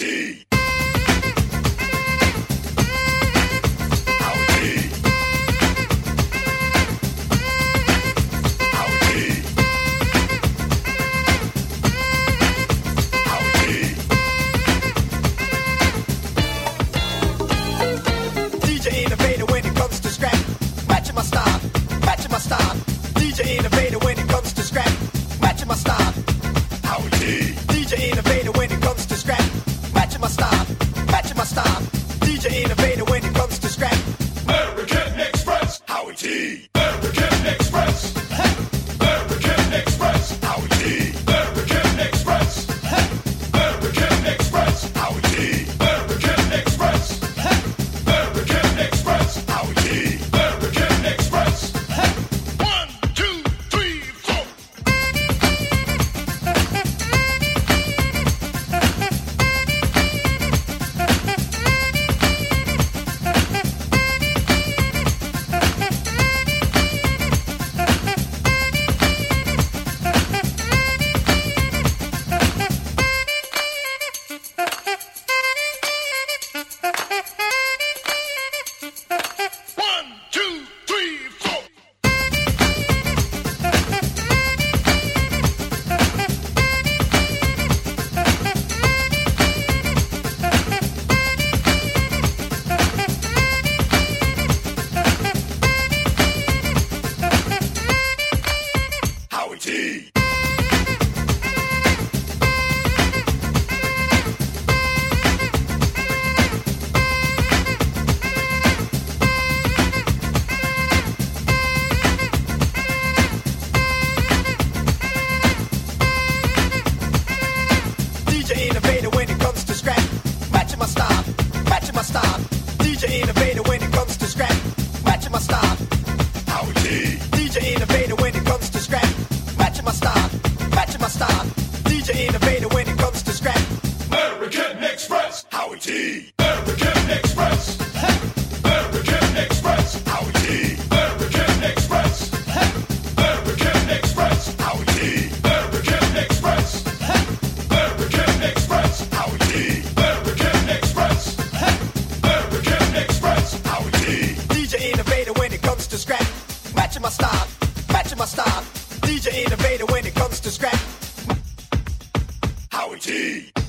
T. DJ innovator when it comes to scrap, matching my style, matching my style. DJ innovator when it comes to scrap, matching my style. Howie T. DJ innovator when it comes to scrap, matching my style, matching my style. DJ innovator when it comes to scrap. American Express. Howie T. American Express. American Express. Howie T. American Express. American Express. Howie T. American Express. American Express. Howie T. American Express. 1, 2, 3, 4. One, two, three, four. Howie T. DJ innovator when it comes to scrap, matching my style, matching my style. DJ innovator when it comes to scrap, matching my style. Howie T. DJ innovator when it comes to scrap, matching my style, matching my style. DJ innovator when it comes to scrap. American Express. Howie T. American Express. American Express. Howie T. American Express. American Express. Howie T. American Express. American Express. Howie T. American Express. American Express. Howie T. DJ innovator when it comes to scrap, matching my style, matching my style. DJ innovator when it comes to scrap. Howie T.